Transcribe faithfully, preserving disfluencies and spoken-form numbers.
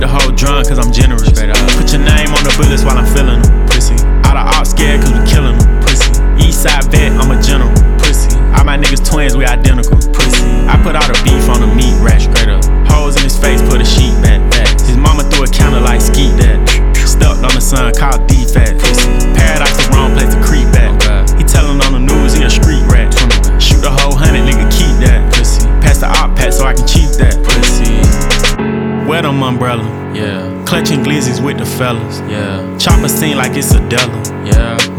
The whole drunk cause I'm generous. Straight up. Put your name on the bullets while I'm feeling them. Pussy. All the ops scared cause we killing them. Pussy. Eastside vet, I'm a general. Pussy. All my niggas twins, we identical. Pussy. I put all the beef on the meat rack. Straight up. Holes in his face, put a sheet back. back. His mama threw a counter like skeet that. Stuck on the sun, called D-Fat. Paradise the wrong place to creep back. Oh, he tellin' on the news, he a street rat. Shoot the whole hundred, nigga, keep that. Pussy. Pass the op pack so I can cheat that. Pussy. Wear them umbrella. Yeah. Clutching glizzies with the fellas. Yeah. Chopper scene like it's a Della. Yeah.